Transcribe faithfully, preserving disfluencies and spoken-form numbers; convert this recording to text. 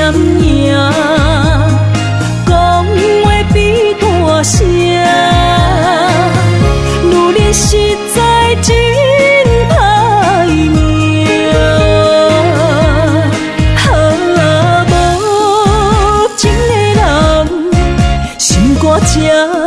赢，讲话比大声，女人实在真歹命，啊，无情的人心肝这。